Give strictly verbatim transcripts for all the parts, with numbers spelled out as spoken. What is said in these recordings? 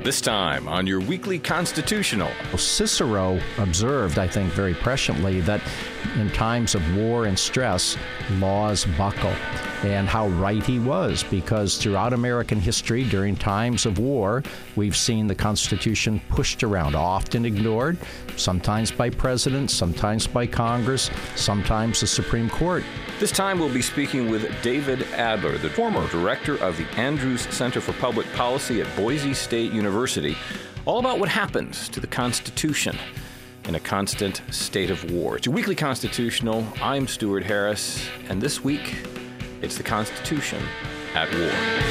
This time on your weekly Constitutional. Cicero observed, I think, very presciently that in times of war and stress, laws buckle. And how right he was, because throughout American history, during times of war, we've seen the Constitution pushed around, often ignored, sometimes by presidents, sometimes by Congress, sometimes the Supreme Court. This time we'll be speaking with David Adler, the former director of the Andrews Center for Public Policy at Boise State University, all about what happens to the Constitution in a constant state of war. It's your weekly Constitutional. I'm Stuart Harris, and this week, it's the Constitution at war.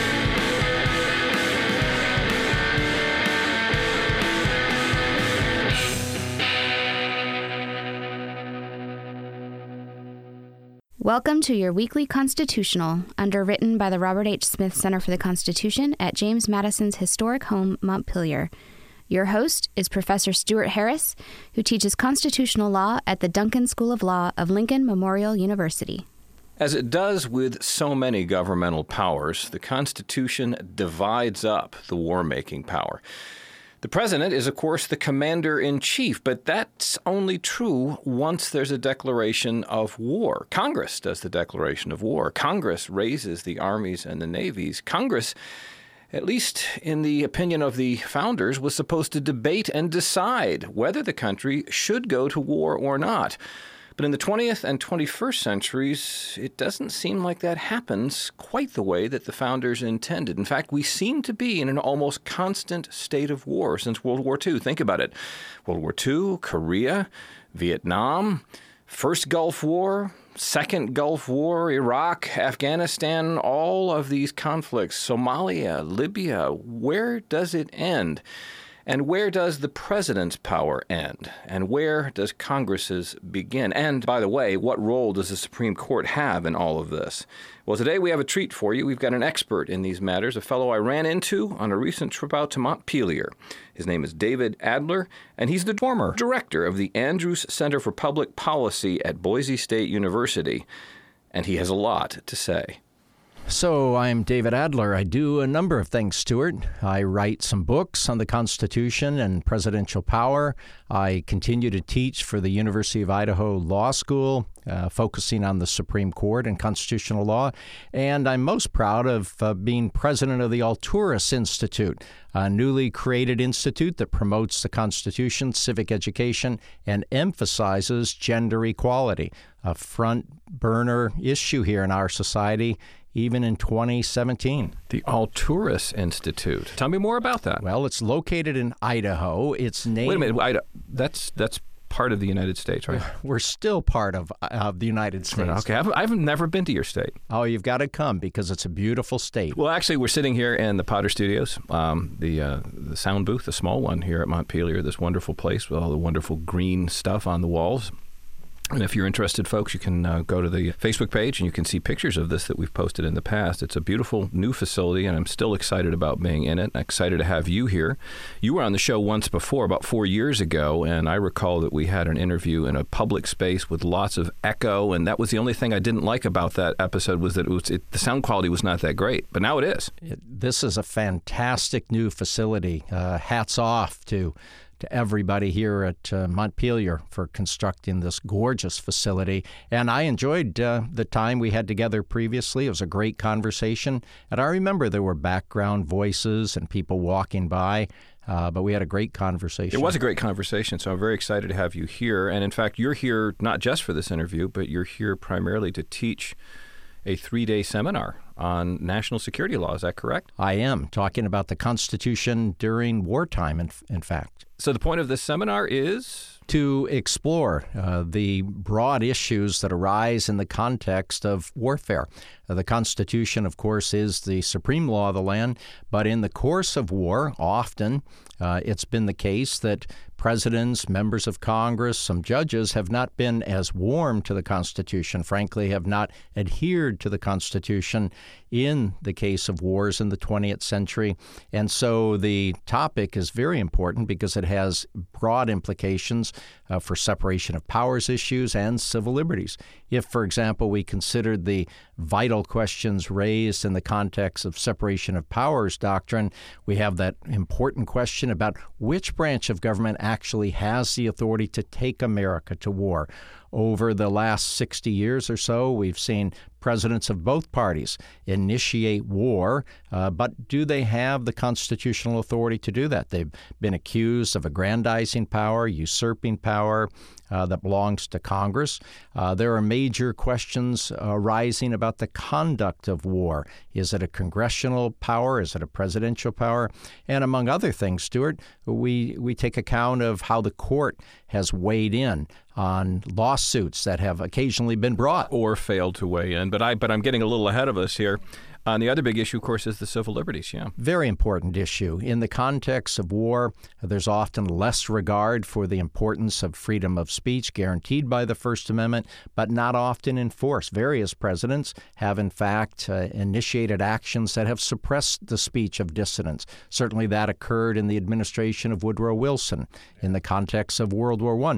Welcome to your weekly Constitutional, underwritten by the Robert H. Smith Center for the Constitution at James Madison's historic home, Montpelier. Your host is Professor Stuart Harris, who teaches constitutional law at the Duncan School of Law of Lincoln Memorial University. As it does with so many governmental powers, the Constitution divides up the war-making power. The president is, of course, the commander-in-chief, but that's only true once there's a declaration of war. Congress does the declaration of war. Congress raises the armies and the navies. Congress, at least in the opinion of the founders, was supposed to debate and decide whether the country should go to war or not. But in the twentieth and twenty-first centuries, it doesn't seem like that happens quite the way that the founders intended. In fact, we seem to be in an almost constant state of war since World War Two. Think about it. World War Two, Korea, Vietnam, First Gulf War, Second Gulf War, Iraq, Afghanistan, all of these conflicts, Somalia, Libya, where does it end? And where does the president's power end? And where does Congress's begin? And, by the way, what role does the Supreme Court have in all of this? Well, today we have a treat for you. We've got an expert in these matters, a fellow I ran into on a recent trip out to Montpelier. His name is David Adler, and he's the former director of the Andrews Center for Public Policy at Boise State University. And he has a lot to say. So I'm David Adler. I do a number of things, Stuart. I write some books on the Constitution and presidential power. I continue to teach for the University of Idaho Law School, uh, focusing on the Supreme Court and constitutional law. And I'm most proud of uh, being president of the Alturas Institute, a newly created institute that promotes the Constitution, civic education, and emphasizes gender equality, a front burner issue here in our society, even in twenty seventeen. The Alturas Institute. Tell me more about that. Well, it's located in Idaho. It's named... Wait a minute. Idaho. That's that's part of the United States, right? We're still part of, of the United States. Okay. I've, I've never been to your state. Oh, you've got to come because it's a beautiful state. Well, actually, we're sitting here in the Potter Studios, um, the uh, the sound booth, the small one here at Montpelier, this wonderful place with all the wonderful green stuff on the walls. And if you're interested, folks, you can uh, go to the Facebook page and you can see pictures of this that we've posted in the past. It's a beautiful new facility, and I'm still excited about being in it. I'm excited to have you here. You were on the show once before, about four years ago, and I recall that we had an interview in a public space with lots of echo, and that was the only thing I didn't like about that episode was that it was it, the sound quality was not that great, but now it is. It, this is a fantastic new facility. Uh, hats off to to everybody here at uh, Montpelier for constructing this gorgeous facility. And I enjoyed uh, the time we had together previously. It was a great conversation. And I remember there were background voices and people walking by, uh, but we had a great conversation. It was a great conversation, so I'm very excited to have you here. And in fact, you're here not just for this interview, but you're here primarily to teach a three-day seminar on national security law. Is that correct? I am, talking about the Constitution during wartime, in, in fact. So the point of this seminar is? To explore uh, the broad issues that arise in the context of warfare. Uh, the Constitution, of course, is the supreme law of the land, but in the course of war, often Uh, it's been the case that presidents, members of Congress, some judges have not been as warm to the Constitution, frankly, have not adhered to the Constitution in the case of wars in the twentieth century. And so the topic is very important because it has broad implications uh, for separation of powers issues and civil liberties. If, for example, we considered the vital questions raised in the context of separation of powers doctrine, we have that important question about which branch of government actually has the authority to take America to war. Over the last sixty years or so, we've seen presidents of both parties initiate war, uh, but do they have the constitutional authority to do that? They've been accused of aggrandizing power, usurping power uh, that belongs to Congress. Uh, there are major questions arising about the conduct of war. Is it a congressional power? Is it a presidential power? And among other things, Stuart, we, we take account of how the court has weighed in on lawsuits that have occasionally been brought. Or failed to weigh in. But, I, but I'm getting a little ahead of us here. And the other big issue, of course, is the civil liberties, yeah. Very important issue. In the context of war, there's often less regard for the importance of freedom of speech guaranteed by the First Amendment, but not often enforced. Various presidents have, in fact, uh, initiated actions that have suppressed the speech of dissidents. Certainly that occurred in the administration of Woodrow Wilson in the context of World War One,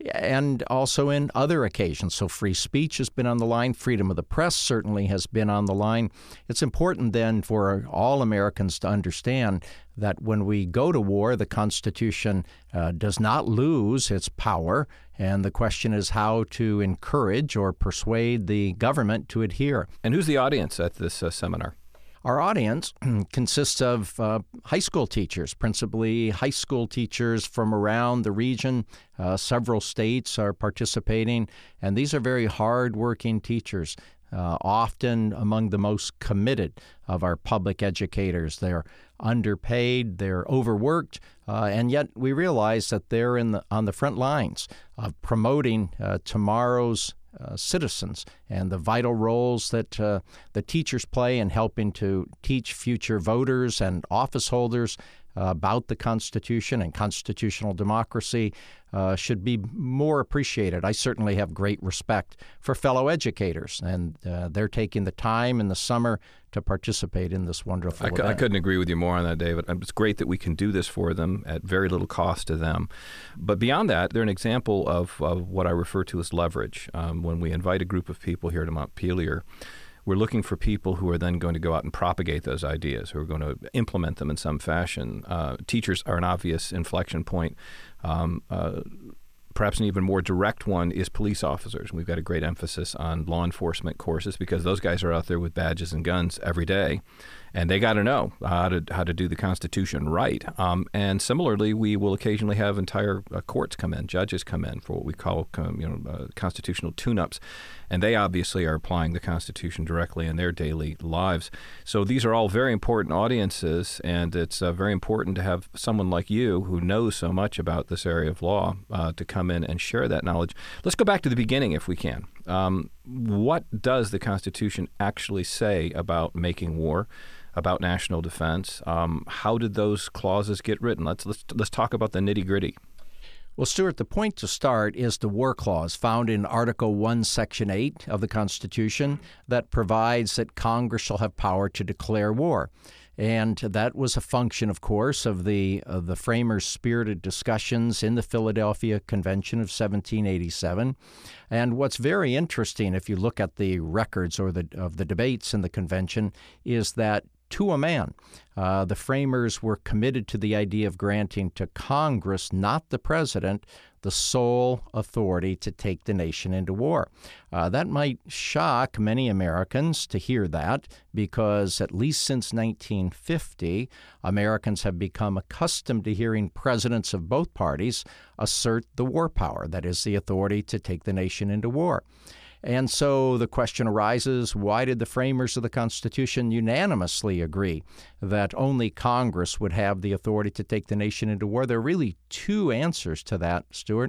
and also in other occasions. So free speech has been on the line. Freedom of the press certainly has been on the line. It's important then for all Americans to understand that when we go to war, the Constitution uh, does not lose its power, and the question is how to encourage or persuade the government to adhere. And who's the audience at this uh, seminar? Our audience consists of uh, high school teachers, principally high school teachers from around the region. Uh, several states are participating, and these are very hard-working teachers. Uh, often among the most committed of our public educators. They're underpaid, they're overworked, uh, and yet we realize that they're in the, on the front lines of promoting uh, tomorrow's uh, citizens and the vital roles that uh, the teachers play in helping to teach future voters and office holders uh, about the Constitution and constitutional democracy uh, should be more appreciated. I certainly have great respect for fellow educators, and uh, they're taking the time in the summer to participate in this wonderful I, event. I couldn't agree with you more on that, David. It's great that we can do this for them at very little cost to them. But beyond that, they're an example of, of what I refer to as leverage. Um, when we invite a group of people here to Montpelier, we're looking for people who are then going to go out and propagate those ideas, who are going to implement them in some fashion. Uh, teachers are an obvious inflection point. Um, uh, Perhaps an even more direct one is police officers. We've got a great emphasis on law enforcement courses because those guys are out there with badges and guns every day, and they got to know how to how to do the Constitution right. Um, and similarly, we will occasionally have entire uh, courts come in, judges come in for what we call um, you know uh, constitutional tune-ups, and they obviously are applying the Constitution directly in their daily lives. So these are all very important audiences, and it's uh, very important to have someone like you who knows so much about this area of law uh, to come in and share that knowledge. Let's go back to the beginning if we can. Um, what does the Constitution actually say about making war, about national defense? Um, how did those clauses get written? Let's let's let's talk about the nitty-gritty. Well, Stuart, the point to start is the War Clause found in Article one, Section eight of the Constitution that provides that Congress shall have power to declare war. And that was a function, of course, of the of the framers' spirited discussions in the Philadelphia Convention of seventeen eighty-seven. And what's very interesting, if you look at the records or the of the debates in the convention, is that to a man, uh, the framers were committed to the idea of granting to Congress, not the president, the sole authority to take the nation into war. Uh, that might shock many Americans to hear that because at least since nineteen fifty, Americans have become accustomed to hearing presidents of both parties assert the war power, that is, the authority to take the nation into war. And so the question arises, why did the framers of the Constitution unanimously agree that only Congress would have the authority to take the nation into war? There are really two answers to that, Stuart.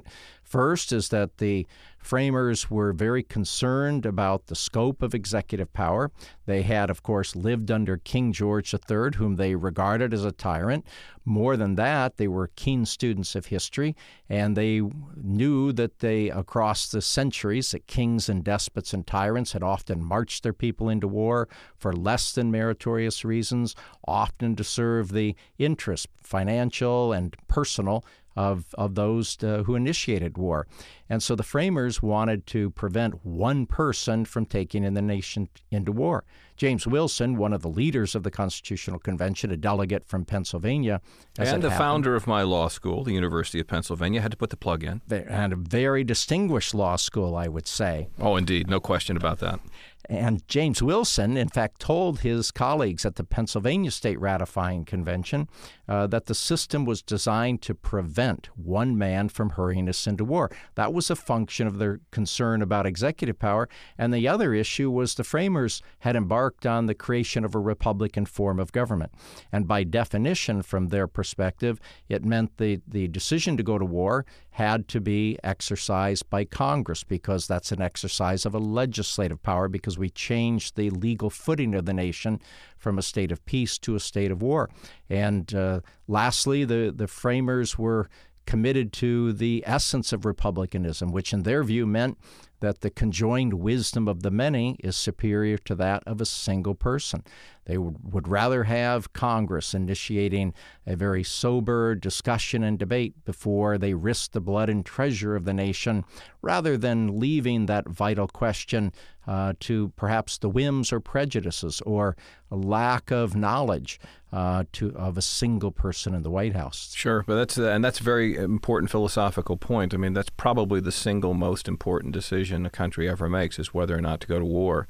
First is that the framers were very concerned about the scope of executive power. They had, of course, lived under King George the Third, whom they regarded as a tyrant. More than that, they were keen students of history, and they knew that they, across the centuries, that kings and despots and tyrants had often marched their people into war for less than meritorious reasons, often to serve the interests, financial and personal, of of those uh, who initiated war. And so the framers wanted to prevent one person from taking in the nation into war. James Wilson, one of the leaders of the Constitutional Convention, a delegate from Pennsylvania, as and it the happened, founder of my law school, the University of Pennsylvania, had to put the plug in. and a very distinguished law school, I would say. Oh, indeed. No question about that. And James Wilson, in fact, told his colleagues at the Pennsylvania State Ratifying Convention uh, that the system was designed to prevent one man from hurrying us into war. That was a function of their concern about executive power. And the other issue was the framers had embarked on the creation of a republican form of government. And by definition, from their perspective, it meant the, the decision to go to war had to be exercised by Congress, because that's an exercise of a legislative power, because we changed the legal footing of the nation from a state of peace to a state of war. And uh, lastly, the, the framers were committed to the essence of republicanism, which in their view meant that the conjoined wisdom of the many is superior to that of a single person. They would, would rather have Congress initiating a very sober discussion and debate before they risk the blood and treasure of the nation, rather than leaving that vital question uh, to perhaps the whims or prejudices or a lack of knowledge uh, to of a single person in the White House. Sure, but that's uh, and that's a very important philosophical point. I mean, that's probably the single most important decision a country ever makes, is whether or not to go to war.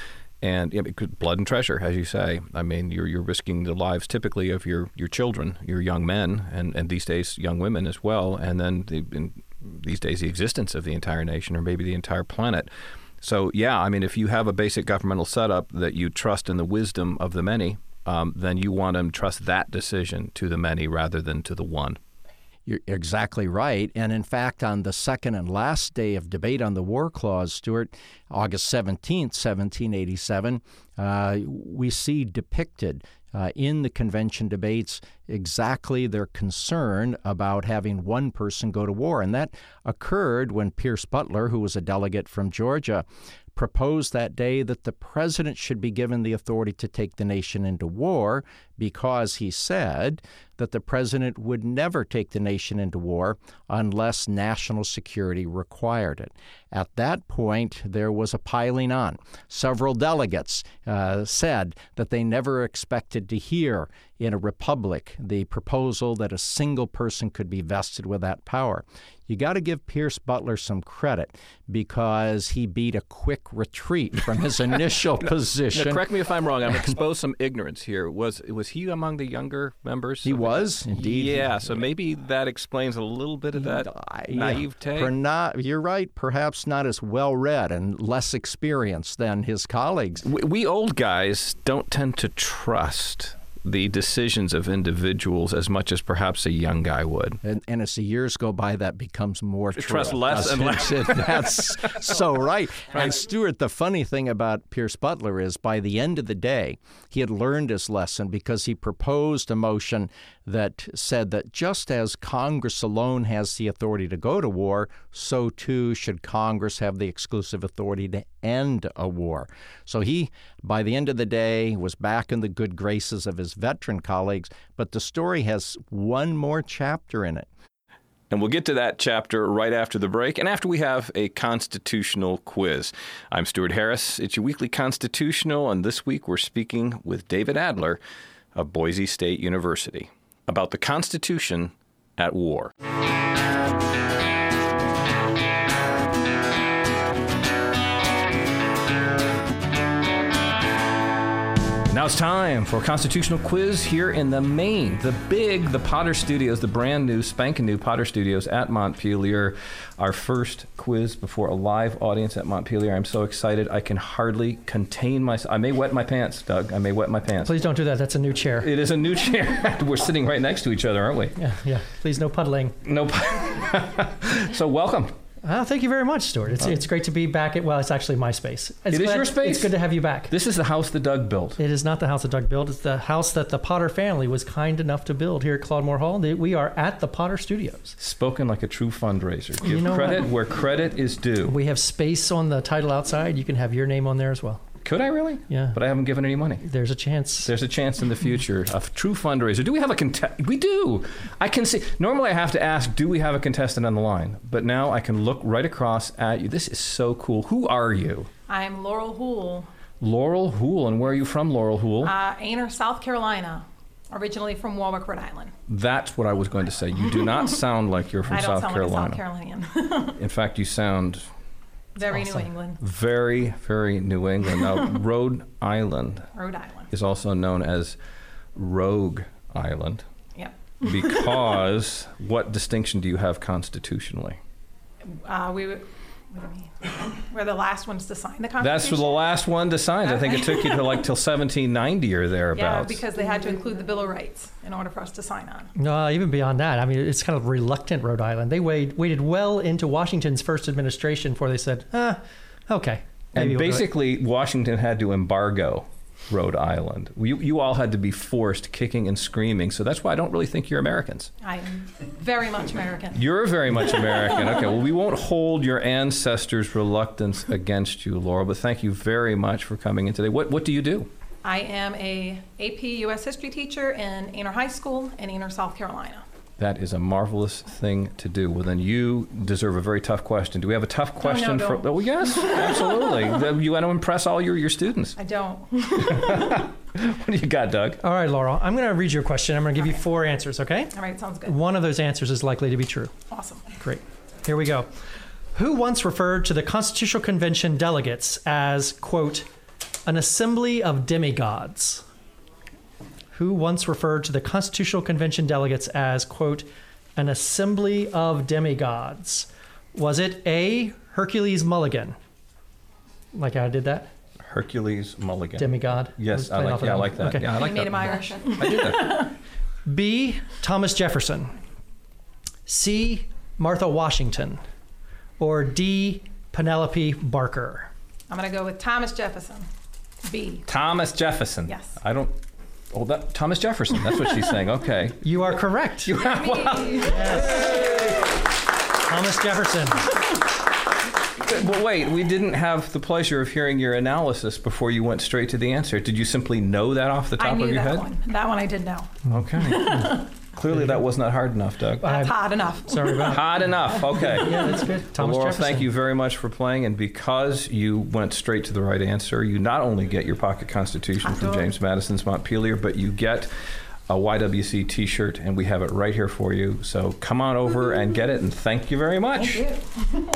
And yeah, blood and treasure, as you say. I mean, you're you're risking the lives typically of your, your children, your young men, and, and these days young women as well, and then the, in these days the existence of the entire nation or maybe the entire planet. So yeah, I mean, if you have a basic governmental setup that you trust in the wisdom of the many, um, then you want to trust that decision to the many rather than to the one. You're exactly right. And in fact, on the second and last day of debate on the War Clause, Stuart, August seventeenth, seventeen eighty-seven, uh, we see depicted uh, in the convention debates exactly their concern about having one person go to war. And that occurred when Pierce Butler, who was a delegate from Georgia, proposed that day that the president should be given the authority to take the nation into war, because he said that the president would never take the nation into war unless national security required it. At that point, there was a piling on. Several delegates uh, said that they never expected to hear in a republic the proposal that a single person could be vested with that power. You got to give Pierce Butler some credit, because he beat a quick retreat from his initial no, position. No, correct me if I'm wrong. I'm exposed some ignorance here. Was was he among the younger members? He was, indeed. Yeah, so maybe that explains a little bit of that uh, naivete. Yeah, not, you're right. Perhaps not as well-read and less experienced than his colleagues. We, we old guys don't tend to trust the decisions of individuals as much as perhaps a young guy would. And, and as the years go by, that becomes more true. Trust less and less. That's so right. right. And Stuart, the funny thing about Pierce Butler is by the end of the day, he had learned his lesson, because he proposed a motion that said that just as Congress alone has the authority to go to war, so too should Congress have the exclusive authority to end a war. So he, by the end of the day, was back in the good graces of his veteran colleagues, but the story has one more chapter in it. And we'll get to that chapter right after the break and after we have a constitutional quiz. I'm Stuart Harris. It's your weekly constitutional, and this week we're speaking with David Adler of Boise State University about the Constitution at war. Now it's time for a constitutional quiz here in the main, the big, the Potter Studios, the brand new, spanking new Potter Studios at Montpelier. Our first quiz before a live audience at Montpelier. I'm so excited I can hardly contain myself. I may wet my pants, Doug. I may wet my pants. Please don't do that. That's a new chair. It is a new chair. We're sitting right next to each other, aren't we? Yeah, yeah. Please, no puddling. No. So welcome. Uh, thank you very much, Stuart. It's, it's great to be back at, well, it's actually my space. It's It is glad- your space? It's good to have you back. This is the house that Doug built. It is not the house that Doug built. It's the house that the Potter family was kind enough to build here at Claude-Moore Hall. We are at the Potter Studios. Spoken like a true fundraiser. Give You know credit what? where credit is due. We have space on the title outside. You can have your name on there as well. Could I really? Yeah. But I haven't given any money. There's a chance. There's a chance in the future. A true fundraiser. Do we have a contest? We do. I can see. Normally I have to ask, do we have a contestant on the line? But now I can look right across at you. This is so cool. Who are you? I'm Laurel Houle, Laurel Houle. And where are you from, Laurel Houle? uh, Aner, South Carolina, originally from Warwick, Rhode Island. That's what I was going to say. You do not sound like you're from I don't South sound Carolina. like a South Carolinian. In fact, you sound Very awesome. New England, very, very New England. Now, Rhode Island Rhode Island. is also known as Rogue Island Yep. because what distinction do you have constitutionally? Uh, we, what do you mean? We're the last ones to sign the Constitution. That's the last one to sign. I think it took you to like till seventeen ninety or Yeah, thereabouts. because they had to include the Bill of Rights in order for us to sign on. No, even beyond that. I mean, it's kind of reluctant Rhode Island. They wait, waited well into Washington's first administration before they said, ah, okay. and maybe we'll do it." basically, Washington had to embargo Rhode Island. You, you all had to be forced kicking and screaming. So that's why I don't really think you're Americans. I'm very much American. You're very much American. Okay, well, we won't hold your ancestors' reluctance against you, Laura, but thank you very much for coming in today. What, what do you do? I am a A P U S history teacher in Aner High School in Aner, South Carolina. That is a marvelous thing to do. Well, then you deserve a very tough question. Do we have a tough question no, for? don't. Oh, yes, absolutely. Then you want to impress all your, your students. I don't. What do you got, Doug? All right, Laurel, I'm going to read your question. I'm going to give you four answers, okay? All right, sounds good. One of those answers is likely to be true. Awesome. Great. Here we go. Who once referred to the Constitutional Convention delegates as, quote, an assembly of demigods? Who once referred to the Constitutional Convention delegates as, quote, an assembly of demigods? Was it A, Hercules Mulligan? Like I did that? Hercules Mulligan. Demigod? Yes, was I playing like. off of Yeah, I one. like that. Okay. Yeah, I like You made him that. Irish. I did that. B, Thomas Jefferson. C, Martha Washington. Or D, Penelope Barker. I'm going to go with Thomas Jefferson. B. Thomas Jefferson. Yes. I don't. Oh, that Thomas Jefferson. That's what she's saying. Okay. You are correct. Thomas Jefferson. Well, wait. We didn't have the pleasure of hearing your analysis before you went straight to the answer. Did you simply know that off the top I knew of your that head? one. That one I did know. Okay. Clearly, that was not hard enough, Doug. That's I'm hard enough. Sorry about Hard enough. Okay. Yeah, that's good. Well, Thomas Laura, Jefferson. thank you very much for playing. And because you went straight to the right answer, you not only get your pocket Constitution from Absolutely. James Madison's Montpelier, but you get a Y W C T-shirt, and we have it right here for you. So come on over and get it, and thank you very much. Thank you.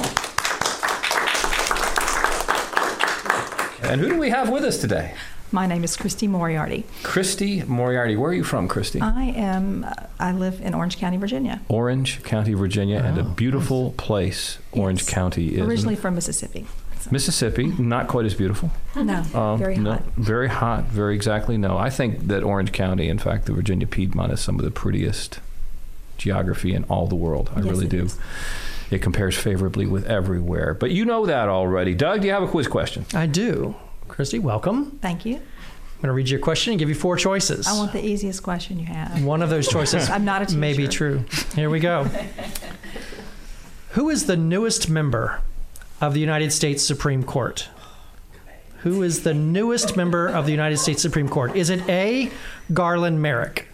And who do we have with us today? My name is Christy Moriarty. Christy Moriarty. Where are you from, Christy? I am. Uh, I live in Orange County, Virginia. Orange County, Virginia, and a beautiful place Orange Yes. County is. Originally from Mississippi. So- Mississippi, not quite as beautiful. No, Um, very no, hot. Very hot, very exactly. No, I think that Orange County, in fact, the Virginia Piedmont, is some of the prettiest geography in all the world. I Yes, really it do. is. It compares favorably with everywhere. But you know that already. Doug, do you have a quiz question? I do. Christy, welcome. Thank you. I'm going to read you a question and give you four choices. I want the easiest question you have. One of those choices I'm not a teacher. may be true. Here we go. Who is the newest member of the United States Supreme Court? Who is the newest member of the United States Supreme Court? Is it A, Garland Merrick,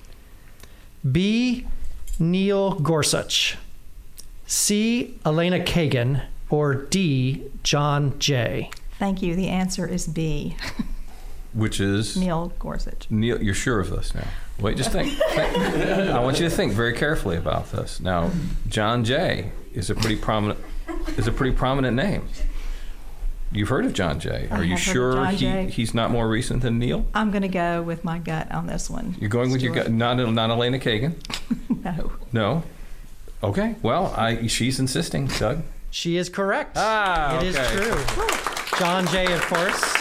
B, Neil Gorsuch, C, Elena Kagan, or D, John Jay? Thank you. The answer is B, Which is? Neil Gorsuch. Neil, you're sure of this now? Wait, just think. think. I want you to think very carefully about this. Now, John Jay is a pretty prominent is a pretty prominent name. You've heard of John Jay. I Are you have heard of sure John he, Jay. he's not more recent than Neil? I'm going to go with my gut on this one. You're going with your Stuart. gut, not, not Elena Kagan? No. No? Okay, well, I, she's insisting, Doug. She is correct. Ah, It is okay. true. John Jay, of course.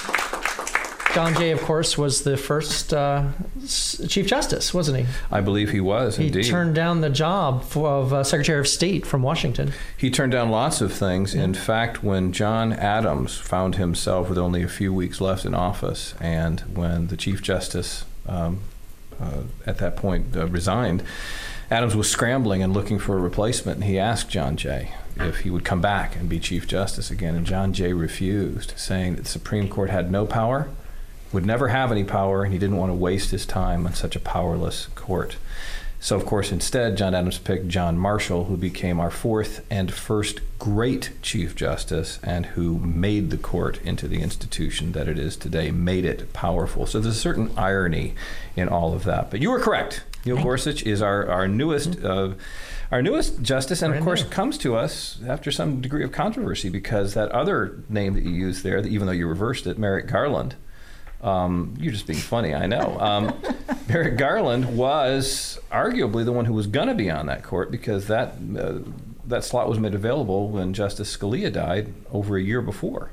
John Jay, of course, was the first uh, s- Chief Justice, wasn't he? I believe he was, He indeed. turned down the job for, of uh, Secretary of State from Washington. He turned down lots of things. In fact, when John Adams found himself with only a few weeks left in office, and when the Chief Justice um, uh, at that point uh, resigned, Adams was scrambling and looking for a replacement, and he asked John Jay if he would come back and be Chief Justice again, and John Jay refused, saying that the Supreme Court had no power, would never have any power, and he didn't want to waste his time on such a powerless court. So, of course, instead, John Adams picked John Marshall, who became our fourth and first great Chief Justice, and who made the court into the institution that it is today, made it powerful. So there's a certain irony in all of that. But you were correct. Neil Gorsuch is our, our newest uh, our newest justice, and of Brand course new. comes to us after some degree of controversy, because that other name that you used there, that even though you reversed it, Merrick Garland, Um, you're just being funny, I know. Um, Merrick Garland was arguably the one who was going to be on that court, because that uh, that slot was made available when Justice Scalia died over a year before.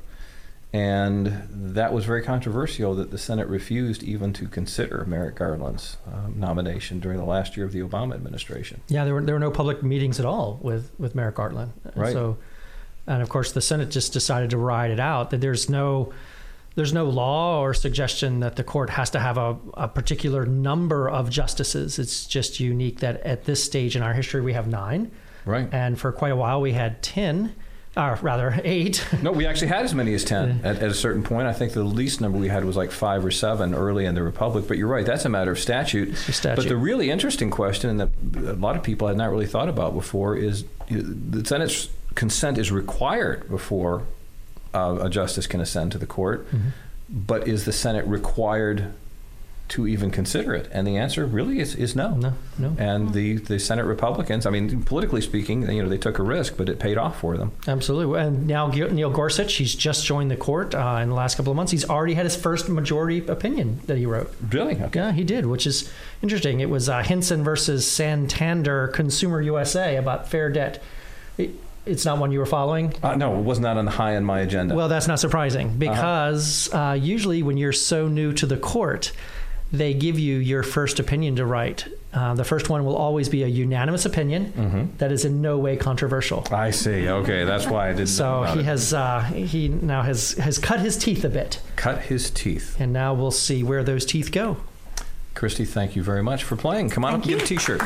And that was very controversial that the Senate refused even to consider Merrick Garland's uh, nomination during the last year of the Obama administration. Yeah, there were there were no public meetings at all with, with Merrick Garland. And Right. So, and of course, the Senate just decided to ride it out. That there's no there's no law or suggestion that the court has to have a, a particular number of justices. It's just unique that at this stage in our history we have nine, Right. and for quite a while we had ten, or rather eight. No, we actually had as many as ten at, at a certain point. I think the least number we had was like five or seven early in the Republic. But you're right, that's a matter of statute. It's statute. But the really interesting question, and that a lot of people had not really thought about before, is the Senate's consent is required before uh, a justice can ascend to the court. Mm-hmm. But is the Senate required to even consider it? And the answer really is, is no. No, no. And the, the Senate Republicans, I mean, politically speaking, you know, they took a risk, but it paid off for them. Absolutely. And now Neil Gorsuch, he's just joined the court uh, in the last couple of months. He's already had his first majority opinion that he wrote. Really? Okay. Yeah, he did, which is interesting. It was uh, Hinson versus Santander Consumer U S A about fair debt. It, it's not one you were following? Uh, no, it was not on the high on my agenda. Well, that's not surprising, because uh-huh. uh, usually when you're so new to the court, they give you your first opinion to write. Uh, the first one will always be a unanimous opinion Mm-hmm. that is in no way controversial. I see. Okay, that's why I didn't. So know about he it. has uh, he now has has cut his teeth a bit, cut his teeth. and now we'll see where those teeth go. Christy, thank you very much for playing. Come on up and get a T-shirt.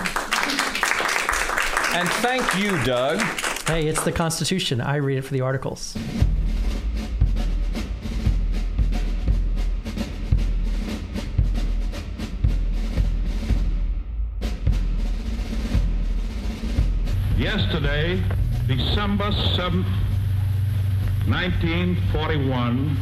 And thank you, Doug. Hey, it's the Constitution. I read it for the articles. Yesterday, December seventh, nineteen forty-one,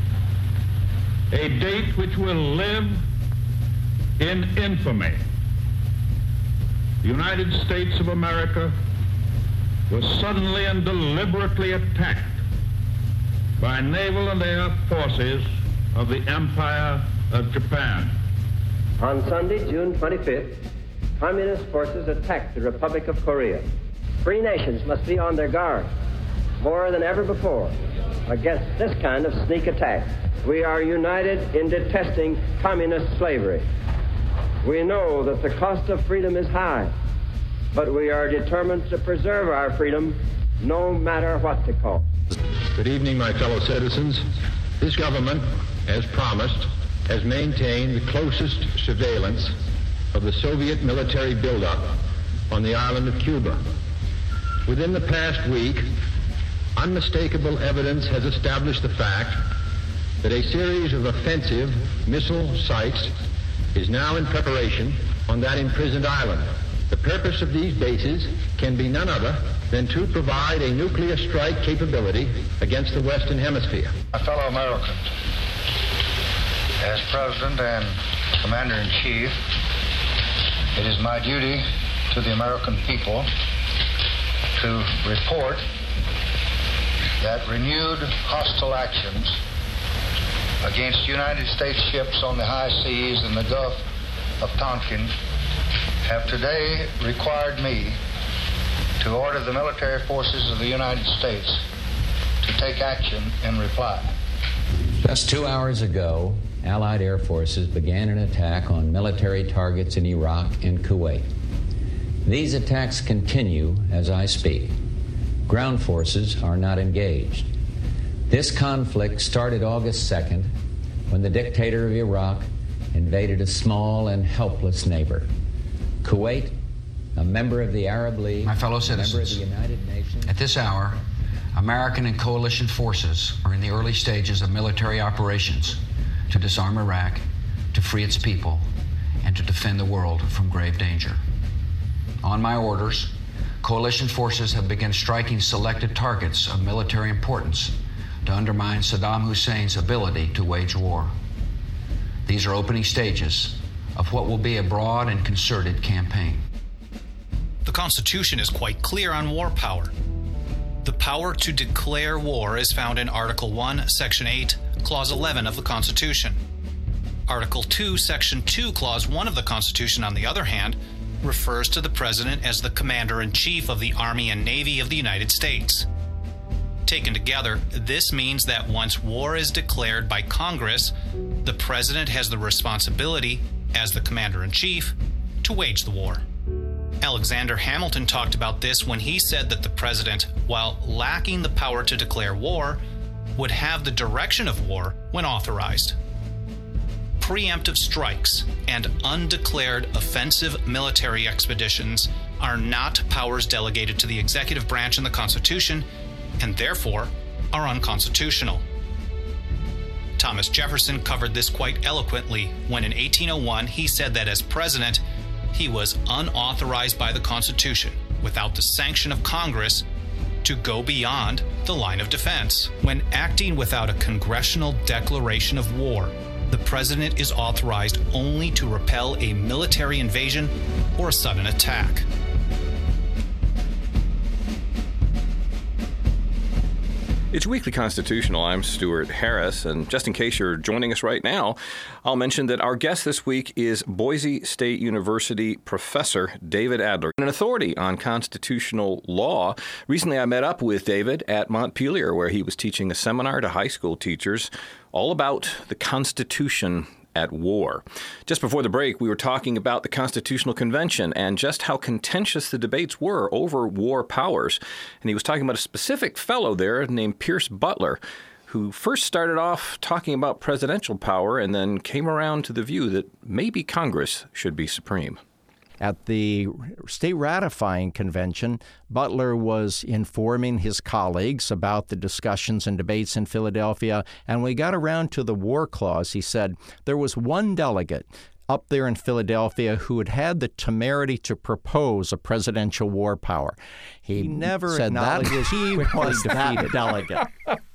a date which will live in infamy. The United States of America was suddenly and deliberately attacked by naval and air forces of the Empire of Japan. On Sunday, June twenty-fifth, Communist forces attacked the Republic of Korea. Free nations must be on their guard more than ever before against this kind of sneak attack. We are united in detesting communist slavery. We know that the cost of freedom is high, but we are determined to preserve our freedom no matter what the cost. Good evening, my fellow citizens. This government, as promised, has maintained the closest surveillance of the Soviet military buildup on the island of Cuba. Within the past week, unmistakable evidence has established the fact that a series of offensive missile sites is now in preparation on that imprisoned island. The purpose of these bases can be none other than to provide a nuclear strike capability against the Western Hemisphere. My fellow Americans, as President and Commander-in-Chief, it is my duty to the American people to report that renewed hostile actions against United States ships on the high seas and the Gulf of Tonkin have today required me to order the military forces of the United States to take action in reply. Just two hours ago, Allied air forces began an attack on military targets in Iraq and Kuwait. These attacks continue as I speak. Ground forces are not engaged. This conflict started August second when the dictator of Iraq invaded a small and helpless neighbor. Kuwait, a member of the Arab League, my fellow citizens, member of the United Nations. At this hour, American and coalition forces are in the early stages of military operations to disarm Iraq, to free its people, and to defend the world from grave danger. On my orders, coalition forces have begun striking selected targets of military importance to undermine Saddam Hussein's ability to wage war. These are opening stages of what will be a broad and concerted campaign. The Constitution is quite clear on war power. The power to declare war is found in Article one, Section eight, Clause eleven of the Constitution. Article two, Section two, Clause one of the Constitution, on the other hand, refers to the President as the Commander-in-Chief of the Army and Navy of the United States. Taken together, this means that once war is declared by Congress, the President has the responsibility, as the Commander-in-Chief, to wage the war. Alexander Hamilton talked about this when he said that the President, while lacking the power to declare war, would have the direction of war when authorized. Preemptive strikes and undeclared offensive military expeditions are not powers delegated to the executive branch in the Constitution, and therefore are unconstitutional. Thomas Jefferson covered this quite eloquently when in eighteen oh one he said that as president, he was unauthorized by the Constitution, without the sanction of Congress, to go beyond the line of defense. When acting without a congressional declaration of war, the president is authorized only to repel a military invasion or a sudden attack. It's Weekly Constitutional. I'm Stuart Harris, and just in case you're joining us right now, I'll mention that our guest this week is Boise State University professor David Adler, an authority on constitutional law. Recently, I met up with David at Montpelier, where he was teaching a seminar to high school teachers all about the Constitution at war. Just before the break, we were talking about the Constitutional Convention and just how contentious the debates were over war powers. And he was talking about a specific fellow there named Pierce Butler, who first started off talking about presidential power and then came around to the view that maybe Congress should be supreme. At the state ratifying convention, Butler was informing his colleagues about the discussions and debates in Philadelphia, and when we got around to the war clause, he said there was one delegate up there in Philadelphia who had had the temerity to propose a presidential war power. He, he never said that was he was that delegate.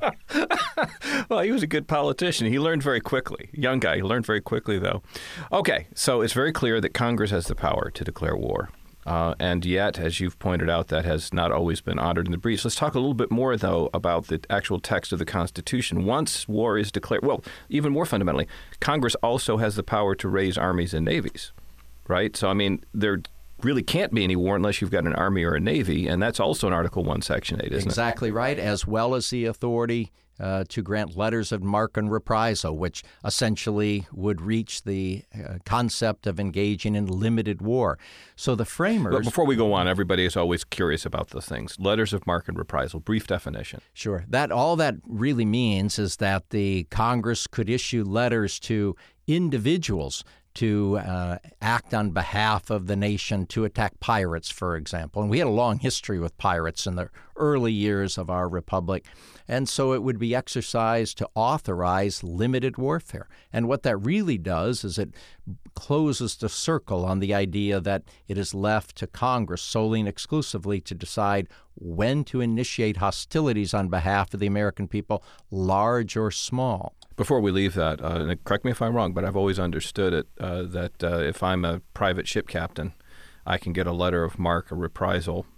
Well, he was a good politician. He learned very quickly. Young guy. He learned very quickly, though. Okay, so it's very clear that Congress has the power to declare war. Uh, and yet, as you've pointed out, that has not always been honored in the briefs. Let's talk a little bit more, though, about the actual text of the Constitution. Once war is declared, well, even more fundamentally, Congress also has the power to raise armies and navies, right? So, I mean, there really can't be any war unless you've got an army or a navy, and that's also in Article one, Section eight, isn't exactly it? Exactly right, as well as the authority Uh, to grant letters of marque and reprisal, which essentially would reach the uh, concept of engaging in limited war. So the framers... But before we go on, everybody is always curious about those things. Letters of marque and reprisal, brief definition. Sure. That all that really means is that the Congress could issue letters to individuals to uh, act on behalf of the nation to attack pirates, for example. And we had a long history with pirates in the early years of our republic. And so it would be exercised to authorize limited warfare. And what that really does is it closes the circle on the idea that it is left to Congress solely and exclusively to decide when to initiate hostilities on behalf of the American people, large or small. Before we leave that, uh, and correct me if I'm wrong, but I've always understood it, uh, that uh, if I'm a private ship captain, I can get a letter of marque or reprisal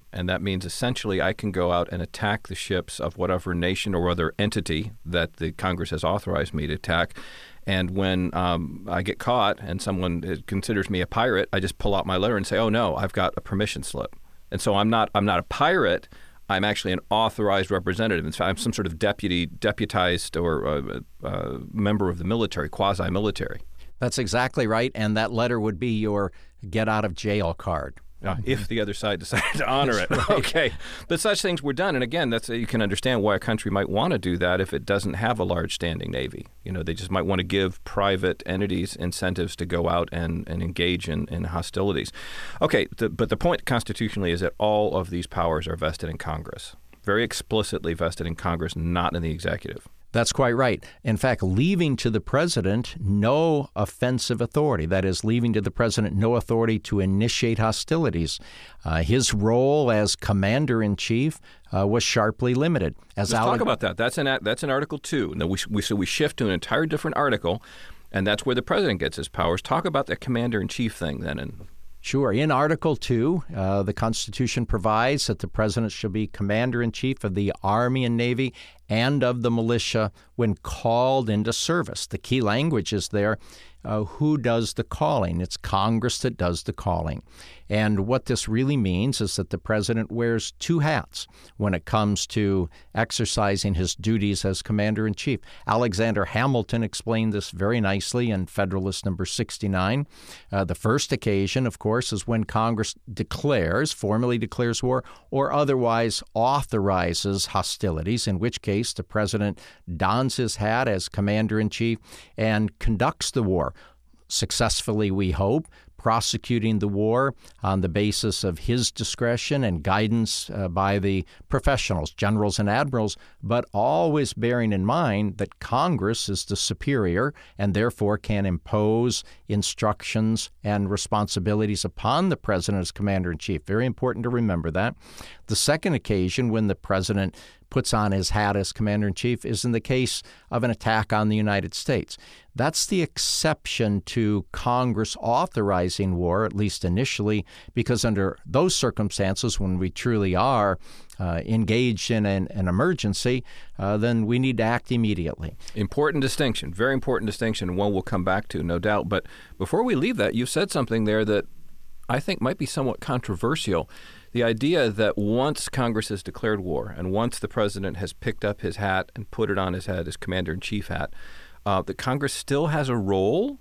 And that means essentially I can go out and attack the ships of whatever nation or other entity that the Congress has authorized me to attack. And when um, I get caught and someone considers me a pirate, I just pull out my letter and say, oh, no, I've got a permission slip. And so I'm not I'm not a pirate. I'm actually an authorized representative. In fact, I'm some sort of deputy, deputized or uh, uh, member of the military, quasi-military. That's exactly right. And that letter would be your get-out-of-jail card. Uh, if the other side decided to honor it. Right. Okay. But such things were done. And again, that's you can understand why a country might want to do that if it doesn't have a large standing Navy. You know, they just might want to give private entities incentives to go out and, and engage in, in hostilities. Okay, the, but the point constitutionally is that all of these powers are vested in Congress, very explicitly vested in Congress, not in the executive. That's quite right. In fact, leaving to the president no offensive authority. That is, leaving to the president no authority to initiate hostilities. Uh, his role as commander-in-chief uh, was sharply limited. As Let's Ale- talk about that. That's in, that's in Article two. And then we, we, so we shift to an entire different article, and that's where the president gets his powers. Talk about that commander-in-chief thing then. And Sure. In Article two, uh, the Constitution provides that the president shall be commander-in-chief of the Army and Navy and of the militia when called into service. The key language is there. Uh, who does the calling? It's Congress that does the calling. And what this really means is that the president wears two hats when it comes to exercising his duties as commander-in-chief. Alexander Hamilton explained this very nicely in Federalist number sixty-nine. Uh, the first occasion, of course, is when Congress declares, formally declares war, or otherwise authorizes hostilities, in which case the president dons his hat as commander-in-chief and conducts the war. Successfully, we hope, prosecuting the war on the basis of his discretion and guidance uh, by the professionals, generals and admirals, but always bearing in mind that Congress is the superior and therefore can impose instructions and responsibilities upon the president as commander-in-chief. Very important to remember that. The second occasion when the president puts on his hat as commander-in-chief is in the case of an attack on the United States. That's the exception to Congress authorizing war, at least initially, because under those circumstances, when we truly are uh, engaged in an, an emergency, uh, then we need to act immediately. Important distinction, very important distinction, and one we'll come back to, no doubt. But before we leave that, you've said something there that I think might be somewhat controversial. The idea that once Congress has declared war and once the president has picked up his hat and put it on his head, his commander-in-chief hat, uh, that Congress still has a role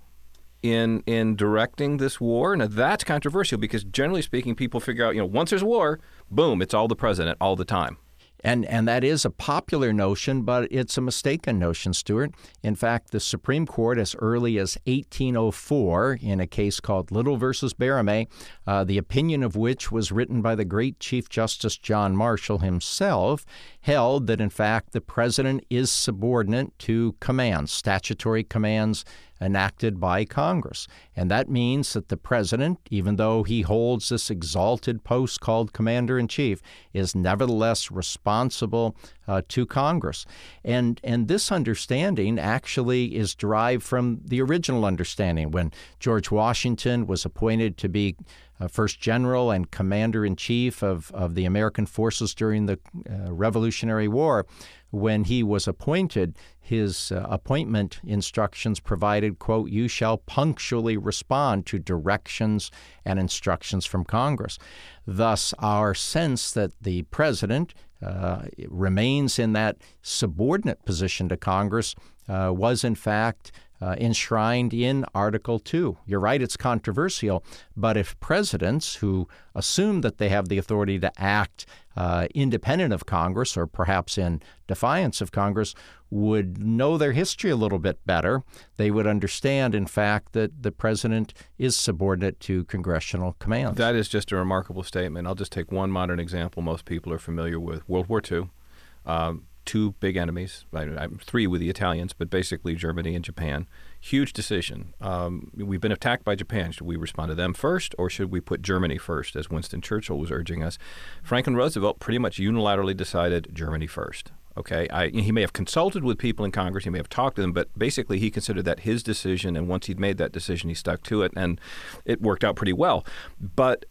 in in directing this war. Now, that's controversial because generally speaking, people figure out, you know, once there's war, boom, it's all the president all the time. And and that is a popular notion, but it's a mistaken notion, Stuart. In fact, the Supreme Court, as early as eighteen oh four, in a case called Little versus Barame, uh, the opinion of which was written by the great Chief Justice John Marshall himself, held that, in fact, the president is subordinate to commands, statutory commands enacted by Congress. And that means that the president, even though he holds this exalted post called commander-in-chief, is nevertheless responsible uh, to Congress. And, and this understanding actually is derived from the original understanding when George Washington was appointed to be Uh, first general and commander-in-chief of, of the American forces during the uh, Revolutionary War. When he was appointed, his uh, appointment instructions provided, quote, "You shall punctually respond to directions and instructions from Congress." Thus, our sense that the president uh, remains in that subordinate position to Congress uh, was, in fact, Uh, enshrined in Article two. You're right, it's controversial, but if presidents who assume that they have the authority to act uh, independent of Congress or perhaps in defiance of Congress would know their history a little bit better, they would understand, in fact, that the president is subordinate to congressional commands. That is just a remarkable statement. I'll just take one modern example most people are familiar with, World War Two. Um, Two big enemies, three with the Italians, but basically Germany and Japan. Huge decision. Um, we've been attacked by Japan. Should we respond to them first, or should we put Germany first, as Winston Churchill was urging us? Franklin Roosevelt pretty much unilaterally decided Germany first. Okay, I, he may have consulted with people in Congress, he may have talked to them, but basically he considered that his decision, and once he'd made that decision, he stuck to it, and it worked out pretty well. But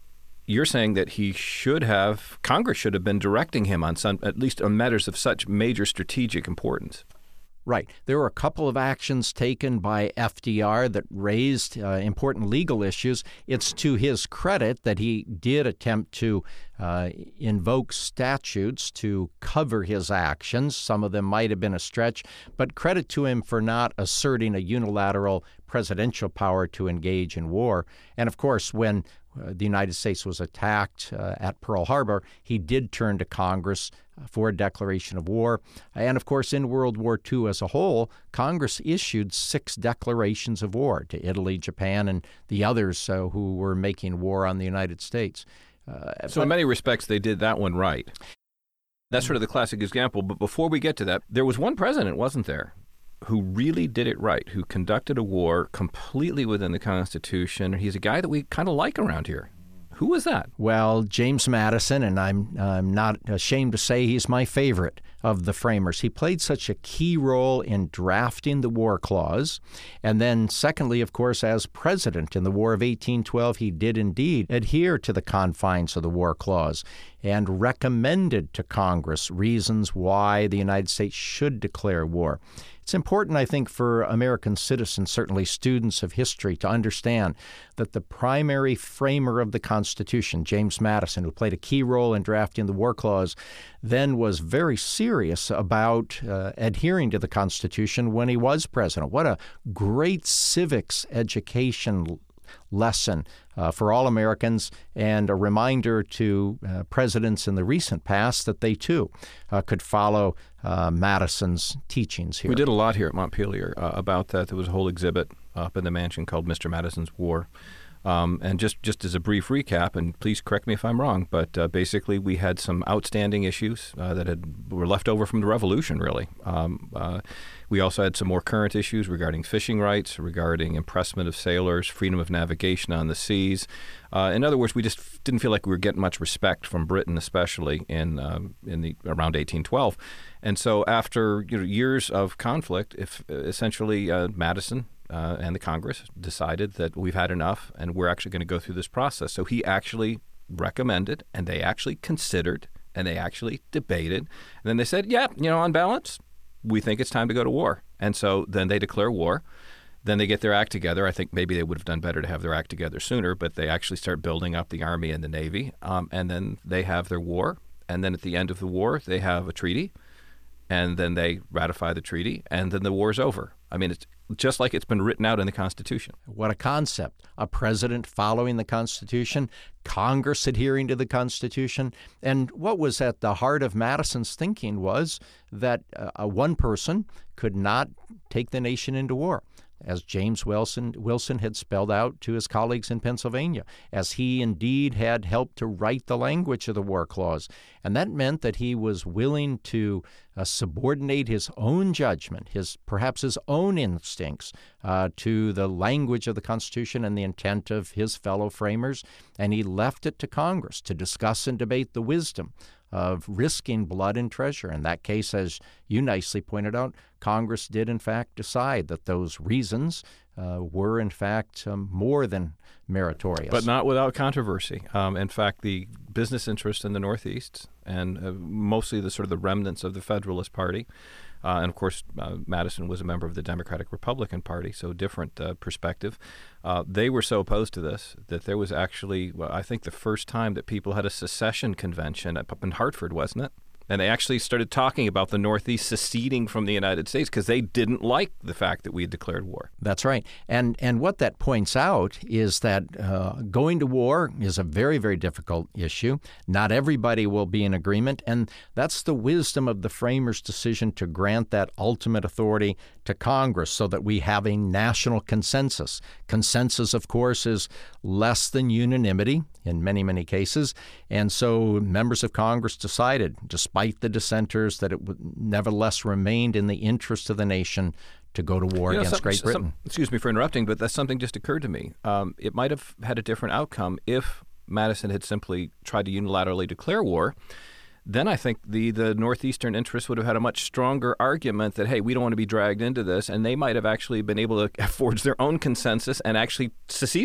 you're saying that he should have, Congress should have been directing him on some, at least on matters of such major strategic importance. Right. There were a couple of actions taken by F D R that raised uh, important legal issues. It's to his credit that he did attempt to uh, invoke statutes to cover his actions. Some of them might have been a stretch, but credit to him for not asserting a unilateral presidential power to engage in war. And of course, when uh, the United States was attacked uh, at Pearl Harbor, he did turn to Congress for a declaration of war. And of course, in World War Two as a whole, Congress issued six declarations of war to Italy, Japan, and the others uh, who were making war on the United States. Uh, so in many respects, they did that one right. That's sort of the classic example. But before we get to that, there was one president, wasn't there, who really did it right, who conducted a war completely within the Constitution. He's a guy that we kind of like around here. Who was that? Well, James Madison, and I'm I'm not ashamed to say he's my favorite of the framers. He played such a key role in drafting the War Clause. And then secondly, of course, as president in the War of eighteen twelve, he did indeed adhere to the confines of the War Clause and recommended to Congress reasons why the United States should declare war. It's important, I think, for American citizens, certainly students of history, to understand that the primary framer of the Constitution, James Madison, who played a key role in drafting the War Clause, then was very serious about uh, adhering to the Constitution when he was president. What a great civics education lesson uh, for all Americans, and a reminder to uh, presidents in the recent past that they, too, uh, could follow uh, Madison's teachings here. We did a lot here at Montpelier uh, about that. There was a whole exhibit up in the mansion called Mister Madison's War. Um, and just, just as a brief recap, and please correct me if I'm wrong, but uh, basically we had some outstanding issues uh, that had were left over from the Revolution, really. Um, uh, we also had some more current issues regarding fishing rights, regarding impressment of sailors, freedom of navigation on the seas. Uh, in other words, we just didn't feel like we were getting much respect from Britain, especially in um, in the around eighteen twelve. And so after you know, years of conflict, if essentially uh, Madison Uh, and the Congress decided that we've had enough and we're actually going to go through this process. So he actually recommended, and they actually considered, and they actually debated. And then they said, yeah, you know, on balance, we think it's time to go to war. And so then they declare war. Then they get their act together. I think maybe they would have done better to have their act together sooner, but they actually start building up the Army and the Navy. Um, and then they have their war. And then at the end of the war, they have a treaty. And then they ratify the treaty. And then the war's over. I mean, it's just like it's been written out in the Constitution. What a concept. A president following the Constitution, Congress adhering to the Constitution. And what was at the heart of Madison's thinking was that uh, one person could not take the nation into war, as James Wilson, Wilson had spelled out to his colleagues in Pennsylvania, as he indeed had helped to write the language of the War Clause. And that meant that he was willing to uh, subordinate his own judgment, his perhaps his own instincts, uh, to the language of the Constitution and the intent of his fellow framers. And he left it to Congress to discuss and debate the wisdom of risking blood and treasure. In that case, as you nicely pointed out, Congress did in fact decide that those reasons uh, were in fact um, more than meritorious. But not without controversy. Um, in fact, the business interests in the Northeast, and uh, mostly the sort of the remnants of the Federalist Party, Uh, and, of course, uh, Madison was a member of the Democratic Republican Party, so different uh, perspective. Uh, they were so opposed to this that there was actually, well, I think, the first time that people had a secession convention up in Hartford, wasn't it? And they actually started talking about the Northeast seceding from the United States because they didn't like the fact that we had declared war. That's right. And and what that points out is that uh, going to war is a very, very difficult issue. Not everybody will be in agreement. And that's the wisdom of the framers' decision to grant that ultimate authority to Congress so that we have a national consensus. Consensus, of course, is less than unanimity in many, many cases. And so members of Congress decided, despite the dissenters, that it would nevertheless remained in the interest of the nation to go to war you know, against some, Great Britain. Some, excuse me for interrupting, but that's something just occurred to me. Um, it might have had a different outcome if Madison had simply tried to unilaterally declare war. Then I think the, the Northeastern interests would have had a much stronger argument that, hey, we don't want to be dragged into this, and they might have actually been able to forge their own consensus and actually seceded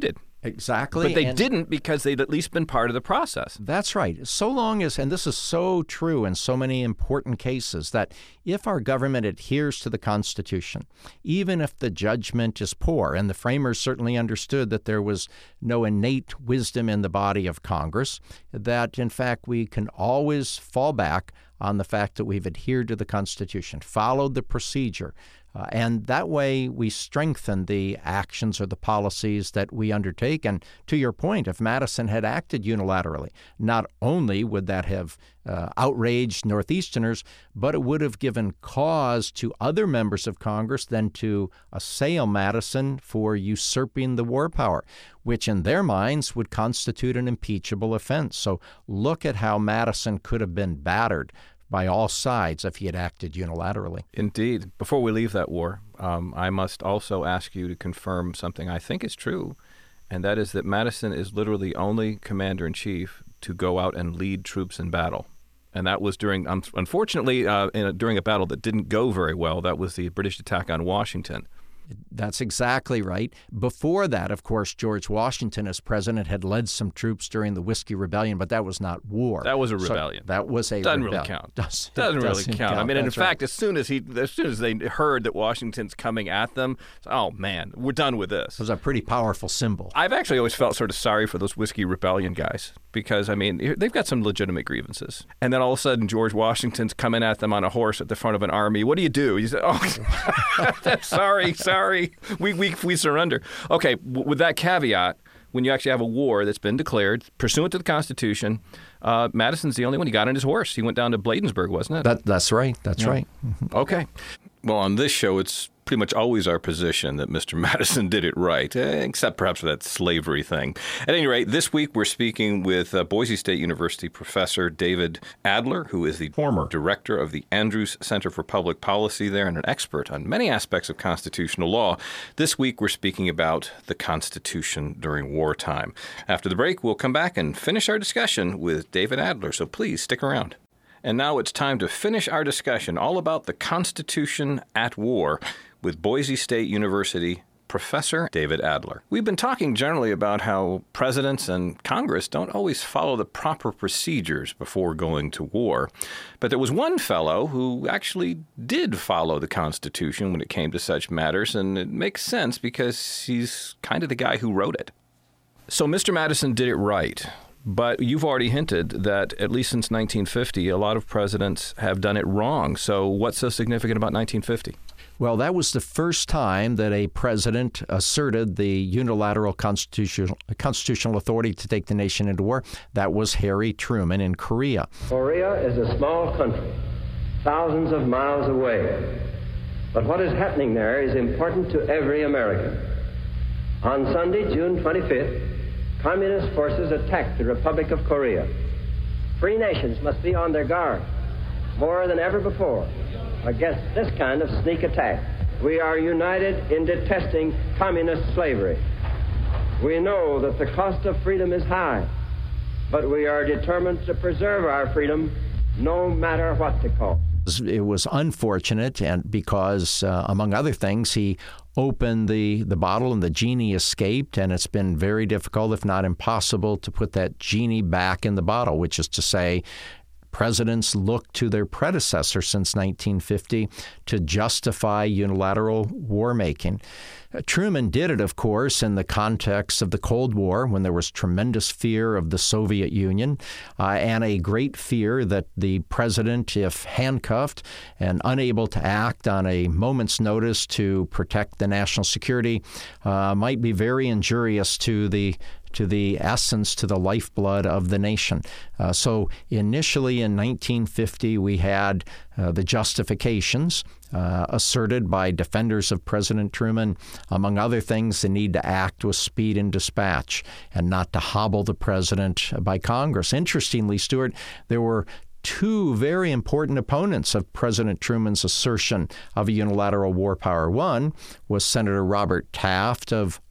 Exactly. But they and didn't because they'd at least been part of the process. That's right. So long as, and this is so true in so many important cases, that if our government adheres to the Constitution, even if the judgment is poor, and the framers certainly understood that there was no innate wisdom in the body of Congress, that in fact we can always fall back on the fact that we've adhered to the Constitution, followed the procedure. Uh, and that way we strengthen the actions or the policies that we undertake. And to your point, if Madison had acted unilaterally, not only would that have uh, outraged Northeasterners, but it would have given cause to other members of Congress then to assail Madison for usurping the war power, which in their minds would constitute an impeachable offense. So look at how Madison could have been battered by all sides if he had acted unilaterally. Indeed. Before we leave that war, um, I must also ask you to confirm something I think is true, and that is that Madison is literally the only commander-in-chief to go out and lead troops in battle. And that was during, um, unfortunately, uh, in a, during a battle that didn't go very well. That was the British attack on Washington. That's exactly right. Before that, of course, George Washington, as president, had led some troops during the Whiskey Rebellion, but that was not war. That was a rebellion. So that was a doesn't rebellion. Really count. Does, doesn't really doesn't count. count. I mean, and in That's right. fact, as soon as he, as soon as they heard that Washington's coming at them, oh man, we're done with this. It was a pretty powerful symbol. I've actually always felt sort of sorry for those Whiskey Rebellion guys because, I mean, they've got some legitimate grievances, and then all of a sudden George Washington's coming at them on a horse at the front of an army. What do you do? You say, "Oh, sorry, sorry, we we we surrender." Okay, w- with that caveat, when you actually have a war that's been declared pursuant to the Constitution, uh, Madison's the only one. He got on his horse. He went down to Bladensburg, wasn't it? That, that's right. That's yeah. right. Okay. Well, on this show, it's pretty much always our position that Mister Madison did it right, except perhaps for that slavery thing. At any rate, this week we're speaking with uh, Boise State University professor David Adler, who is the former director of the Andrews Center for Public Policy there and an expert on many aspects of constitutional law. This week we're speaking about the Constitution during wartime. After the break, we'll come back and finish our discussion with David Adler, so please stick around. And now it's time to finish our discussion all about the Constitution at war with Boise State University Professor David Adler. We've been talking generally about how presidents and Congress don't always follow the proper procedures before going to war. But there was one fellow who actually did follow the Constitution when it came to such matters, and it makes sense because he's kind of the guy who wrote it. So Mister Madison did it right. But you've already hinted that at least since nineteen fifty, a lot of presidents have done it wrong. So what's so significant about nineteen fifty? Well, that was the first time that a president asserted the unilateral constitutional constitutional authority to take the nation into war. That was Harry Truman in Korea. Korea is a small country, thousands of miles away. But what is happening there is important to every American. On Sunday, June twenty-fifth, Communist forces attacked the Republic of Korea. Free nations must be on their guard, more than ever before, against this kind of sneak attack. We are united in detesting communist slavery. We know that the cost of freedom is high, but we are determined to preserve our freedom no matter what the cost. It was unfortunate, and because, uh, among other things, he opened the, the bottle and the genie escaped, and it's been very difficult, if not impossible, to put that genie back in the bottle, which is to say, presidents look to their predecessor since nineteen fifty to justify unilateral war making. Uh, Truman did it, of course, in the context of the Cold War, when there was tremendous fear of the Soviet Union uh, and a great fear that the president, if handcuffed and unable to act on a moment's notice to protect the national security, uh, might be very injurious to the to the essence, to the lifeblood of the nation. Uh, so initially in nineteen fifty, we had uh, the justifications uh, asserted by defenders of President Truman, among other things, the need to act with speed and dispatch and not to hobble the president by Congress. Interestingly, Stuart, there were two very important opponents of President Truman's assertion of a unilateral war power. One was Senator Robert Taft of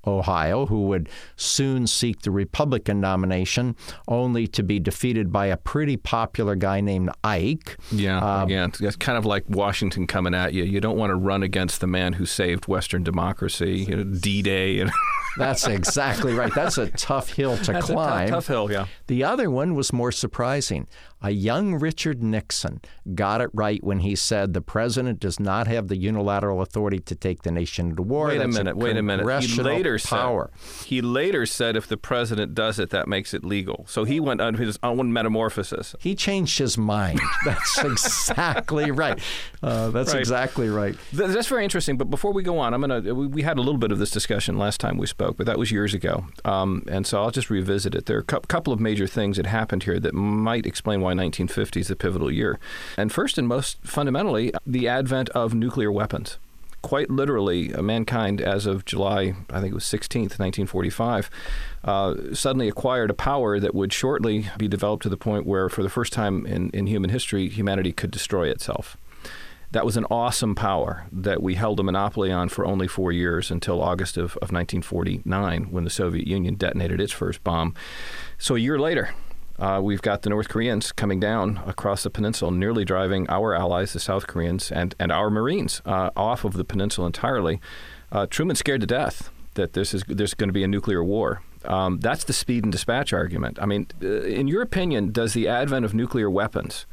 Ohio, who would soon seek the Republican nomination, only to be defeated by a pretty popular guy named Ike. Yeah, Uh, yeah. It's kind of like Washington coming at you. You don't want to run against the man who saved Western democracy, you know, D-Day. And That's exactly right. That's a tough hill to That's climb. a tough, tough hill, yeah. The other one was more surprising. A young Richard Nixon got it right when he said the president does not have the unilateral authority to take the nation into war. Wait a That's minute, wait a minute. He congressional later power. said, he later said if the president does it, that makes it legal. So he went on his own metamorphosis. He changed his mind. That's exactly right. Uh, that's Right. exactly right. Th- That's very interesting. But before we go on, I'm gonna. We we had a little bit of this discussion last time we spoke, but that was years ago. Um, and so I'll just revisit it. There are a cou- couple of major things that happened here that might explain why nineteen fifty is the pivotal year. And first and most fundamentally, the advent of nuclear weapons. Quite literally, uh, mankind, as of July, I think it was sixteenth, nineteen forty-five, uh, suddenly acquired a power that would shortly be developed to the point where, for the first time in, in human history, humanity could destroy itself. That was an awesome power that we held a monopoly on for only four years until August of, of nineteen forty-nine, when the Soviet Union detonated its first bomb. So a year later, uh, we've got the North Koreans coming down across the peninsula, nearly driving our allies, the South Koreans, and, and our Marines uh, off of the peninsula entirely. Uh, Truman's scared to death that this is there's going to be a nuclear war. Um, that's the speed and dispatch argument. I mean, uh, in your opinion, does the advent of nuclear weapons,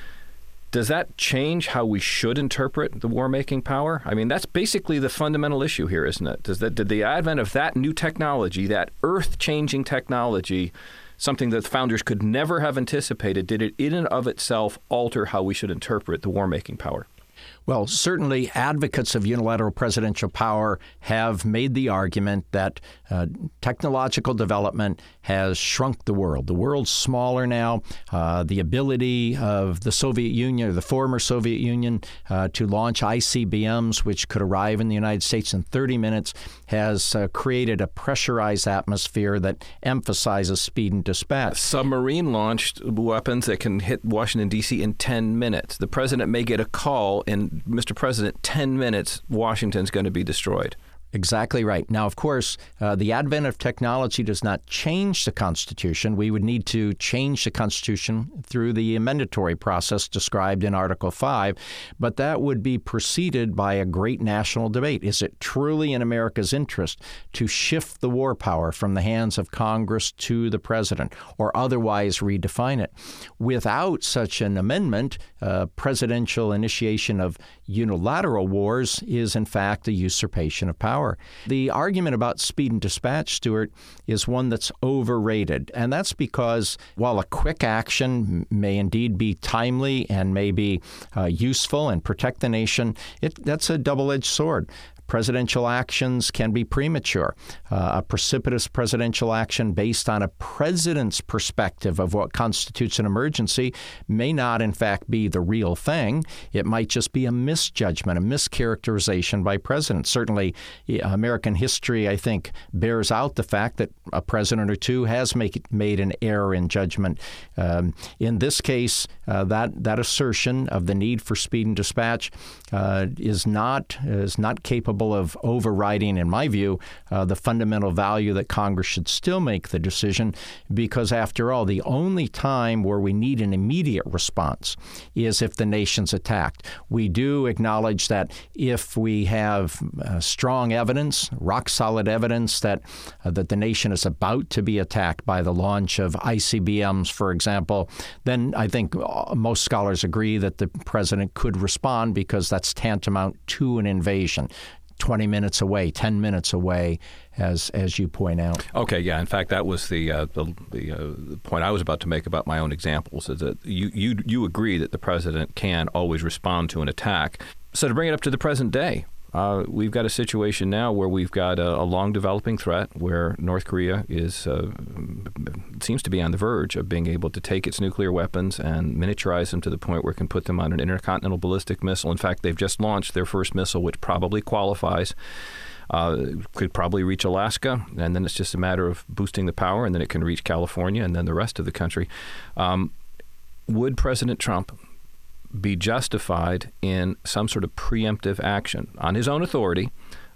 does that change how we should interpret the war-making power? I mean, that's basically the fundamental issue here, isn't it? Does that, did the advent of that new technology, that earth-changing technology, something that the founders could never have anticipated, did it in and of itself alter how we should interpret the war-making power? Well, certainly advocates of unilateral presidential power have made the argument that uh, technological development has shrunk the world. The world's smaller now. Uh, the ability of the Soviet Union, or the former Soviet Union, uh, to launch I C B Ms, which could arrive in the United States in thirty minutes, has uh, created a pressurized atmosphere that emphasizes speed and dispatch. Submarine-launched weapons that can hit Washington, D C in ten minutes. The president may get a call, and Mister President, ten minutes, Washington's going to be destroyed. Exactly right. Now, of course, uh, the advent of technology does not change the Constitution. We would need to change the Constitution through the amendatory process described in Article five, but that would be preceded by a great national debate. Is it truly in America's interest to shift the war power from the hands of Congress to the president, or otherwise redefine it? Without such an amendment, uh, presidential initiation of unilateral wars is, in fact, a usurpation of power. The argument about speed and dispatch, Stuart, is one that's overrated. And that's because while a quick action may indeed be timely and may be uh, useful and protect the nation, it, that's a double-edged sword. Presidential actions can be premature. Uh, a precipitous presidential action based on a president's perspective of what constitutes an emergency may not, in fact, be the real thing. It might just be a misjudgment, a mischaracterization by presidents. Certainly, American history, I think, bears out the fact that a president or two has make, made an error in judgment. Um, in this case, uh, that that assertion of the need for speed and dispatch uh, is not is not capable of overriding, in my view, uh, the fundamental value that Congress should still make the decision, because after all, the only time where we need an immediate response is if the nation's attacked. We do acknowledge that if we have uh, strong evidence, rock-solid evidence that uh, that the nation is about to be attacked by the launch of I C B Ms, for example, then I think most scholars agree that the president could respond, because that's tantamount to an invasion. twenty minutes away, ten minutes away, as as you point out. Okay, yeah. In fact, that was the uh, the, the, uh, the point I was about to make about my own examples, is that you, you, you agree that the president can always respond to an attack. So to bring it up to the present day, Uh, we've got a situation now where we've got a, a long-developing threat where North Korea is uh, seems to be on the verge of being able to take its nuclear weapons and miniaturize them to the point where it can put them on an intercontinental ballistic missile. In fact, they've just launched their first missile, which probably qualifies. Uh, could probably reach Alaska, and then it's just a matter of boosting the power, and then it can reach California and then the rest of the country. Um, would President Trump be justified in some sort of preemptive action on his own authority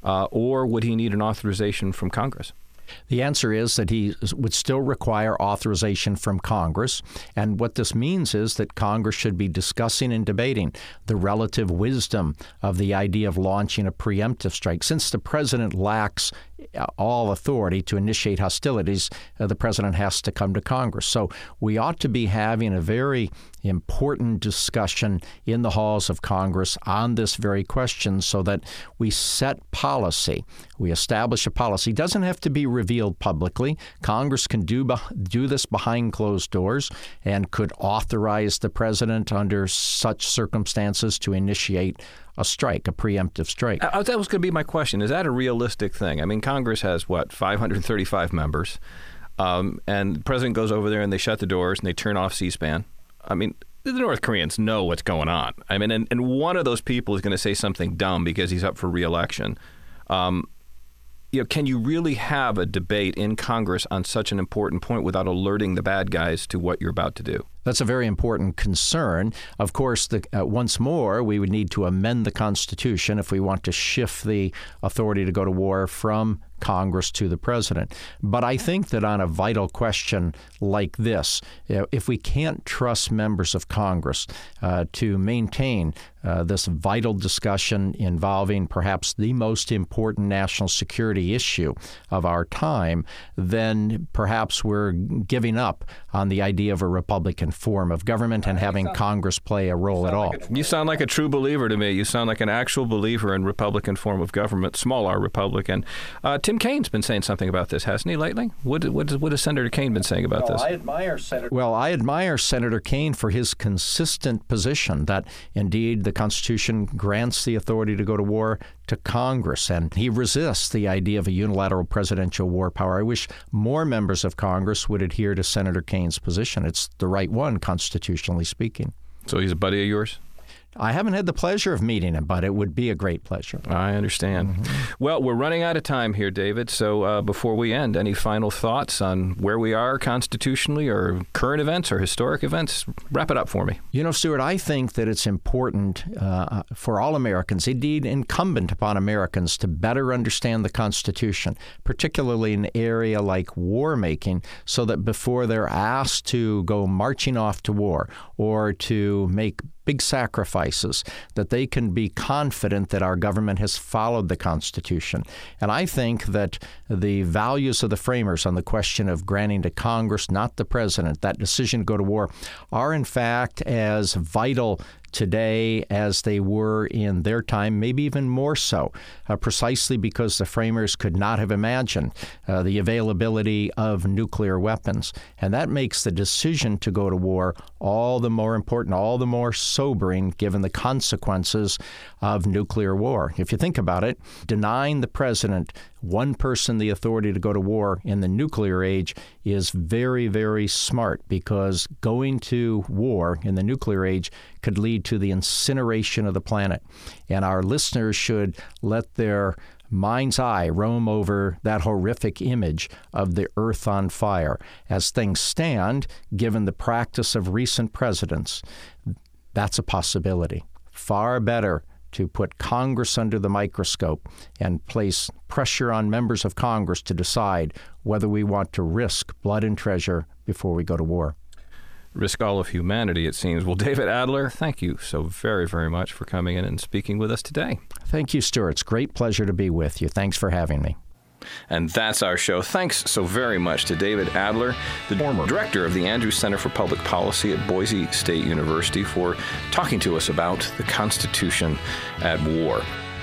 uh, or would he need an authorization from Congress? The answer is that he would still require authorization from Congress. And what this means is that Congress should be discussing and debating the relative wisdom of the idea of launching a preemptive strike. Since the president lacks all authority to initiate hostilities, uh, the president has to come to Congress. So we ought to be having a very important discussion in the halls of Congress on this very question so that we set policy. We establish a policy. It doesn't have to be revealed publicly. Congress can do, do this behind closed doors and could authorize the president under such circumstances to initiate a strike, a preemptive strike. Uh, that was going to be my question. Is that a realistic thing? I mean, Congress has, what, five hundred thirty-five members, um, and the president goes over there and they shut the doors and they turn off C-SPAN. I mean, the North Koreans know what's going on. I mean, and, and one of those people is going to say something dumb because he's up for re-election. Um, you know, can you really have a debate in Congress on such an important point without alerting the bad guys to what you're about to do? That's a very important concern. Of course, the, uh, once more, we would need to amend the Constitution if we want to shift the authority to go to war from Congress to the president. But I think that on a vital question like this, you know, if we can't trust members of Congress uh, to maintain uh, this vital discussion involving perhaps the most important national security issue of our time, then perhaps we're giving up on the idea of a Republican form of government and having Congress play a role at all. Like a, you sound like a true believer to me. You sound like an actual believer in Republican form of government, small r Republican. Uh, Tim Kaine's been saying something about this, hasn't he, lately? What, what, what has Senator Kaine been saying about well, this? I admire Senator. Well, I admire Senator Kaine for his consistent position that, indeed, the Constitution grants the authority to go to war to Congress, and he resists the idea of a unilateral presidential war power. I wish more members of Congress would adhere to Senator Kaine's position. It's the right one, constitutionally speaking. So he's a buddy of yours? I haven't had the pleasure of meeting him, but it would be a great pleasure. I understand. Mm-hmm. Well, we're running out of time here, David. So uh, before we end, any final thoughts on where we are constitutionally or current events or historic events? Wrap it up for me. You know, Stuart, I think that it's important uh, for all Americans, indeed incumbent upon Americans, to better understand the Constitution, particularly in an area like war making, so that before they're asked to go marching off to war or to make big sacrifices, that they can be confident that our government has followed the Constitution. And I think that the values of the framers on the question of granting to Congress, not the president, that decision to go to war, are in fact as vital today as they were in their time, maybe even more so, uh, precisely because the framers could not have imagined uh, the availability of nuclear weapons. And that makes the decision to go to war all the more important, all the more sobering, given the consequences of nuclear war. If you think about it, denying the president, one person, the authority to go to war in the nuclear age is very, very smart, because going to war in the nuclear age could lead to the incineration of the planet. And our listeners should let their mind's eye roam over that horrific image of the earth on fire. As things stand, given the practice of recent presidents, that's a possibility. Far better to put Congress under the microscope and place pressure on members of Congress to decide whether we want to risk blood and treasure before we go to war. Risk all of humanity, it seems. Well, David Adler, thank you so very, very much for coming in and speaking with us today. Thank you, Stuart. It's a great pleasure to be with you. Thanks for having me. And that's our show. Thanks so very much to David Adler, the former director of the Andrews Center for Public Policy at Boise State University, for talking to us about the Constitution at war.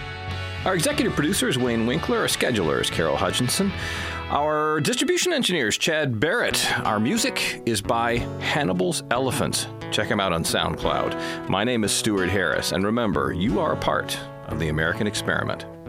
Our executive producer is Wayne Winkler. Our scheduler is Carol Hutchinson. Our distribution engineer is Chad Barrett. Our music is by Hannibal's Elephant. Check him out on SoundCloud. My name is Stuart Harris, and remember, you are a part of the American experiment.